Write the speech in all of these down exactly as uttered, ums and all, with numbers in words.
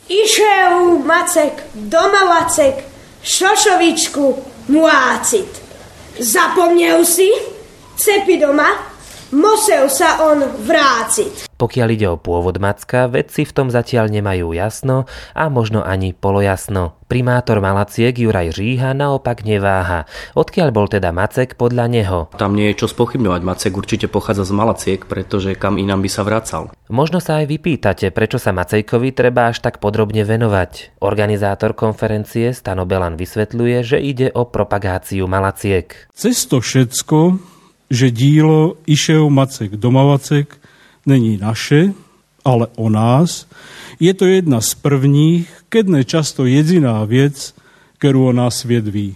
Išiel Macek do Malacek, šošovičku muácit. Zapomnel si, cepy doma, musel sa on vráciť. Pokiaľ ide o pôvod Macka, vedci v tom zatiaľ nemajú jasno a možno ani polojasno. Primátor Malaciek Juraj Žíha naopak neváha. Odkiaľ bol teda Macek podľa neho? Tam nie je čo spochybňovať. Macek určite pochádza z Malaciek, pretože kam inám by sa vracal. Možno sa aj vypýtate, prečo sa Macejkovi treba až tak podrobne venovať. Organizátor konferencie Stano Belan vysvetľuje, že ide o propagáciu Malaciek. Cez to všetko, že dílo Išiel Macek do Malacek není naše, ale o nás. Je to jedna z prvních, keď ne často jediná vec, ktorú o nás sviet ví.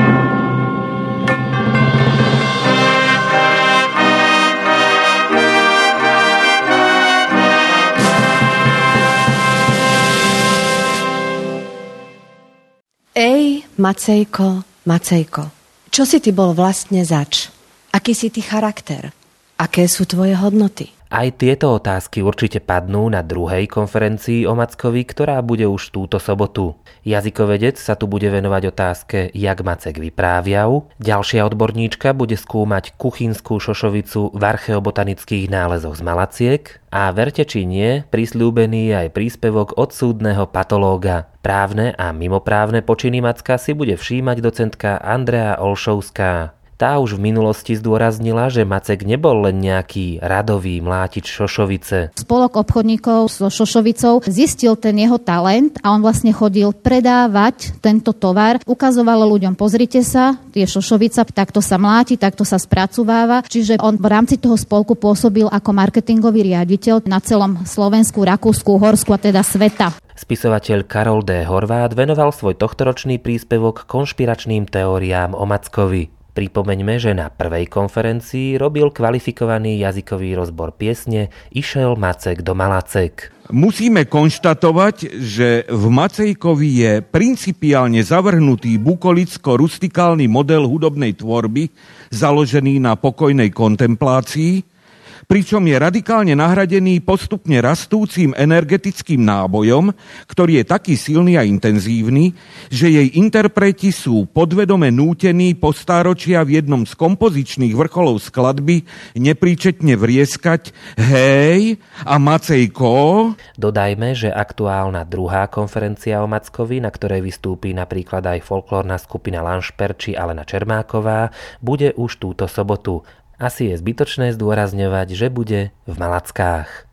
Ej, Macejko, Macejko, čo si ty bol vlastne zač? Aký si ty charakter? Aké sú tvoje hodnoty? Aj tieto otázky určite padnú na druhej konferencii o Mackovi, ktorá bude už túto sobotu. Jazykovedec sa tu bude venovať otázke, jak Macek vypráviav. Ďalšia odborníčka bude skúmať kuchynskú šošovicu v archeobotanických nálezoch z Malaciek. A verte či nie, prisľúbený je aj príspevok od súdneho patológa. Právne a mimoprávne počiny Macka si bude všímať docentka Andrea Olšovská. Tá už v minulosti zdôraznila, že Macek nebol len nejaký radový mlátič šošovice. Spolok obchodníkov so šošovicou zistil ten jeho talent a on vlastne chodil predávať tento tovar. Ukazovalo ľuďom, pozrite sa, je šošovica, takto sa mláti, takto sa spracováva. Čiže on v rámci toho spolku pôsobil ako marketingový riaditeľ na celom Slovensku, Rakúsku, Horsku a teda sveta. Spisovateľ Karol D. Horvát venoval svoj tohtoročný príspevok konšpiračným teóriám o Mackovi. Pripomeňme, že na prvej konferencii robil kvalifikovaný jazykový rozbor piesne Išiel Macek do Malacek. Musíme konštatovať, že v Macejkovi je principiálne zavrhnutý bukolicko-rustikálny model hudobnej tvorby, založený na pokojnej kontemplácii, pričom je radikálne nahradený postupne rastúcim energetickým nábojom, ktorý je taký silný a intenzívny, že jej interpreti sú podvedome nútení po stáročia v jednom z kompozičných vrcholov skladby nepríčetne vrieskať hej a Macejko. Dodajme, že aktuálna druhá konferencia o Mackovi, na ktorej vystúpi napríklad aj folklórna skupina Lanšper či Alena Čermáková, bude už túto sobotu. Asi je zbytočné zdôrazňovať, že bude v Malackách.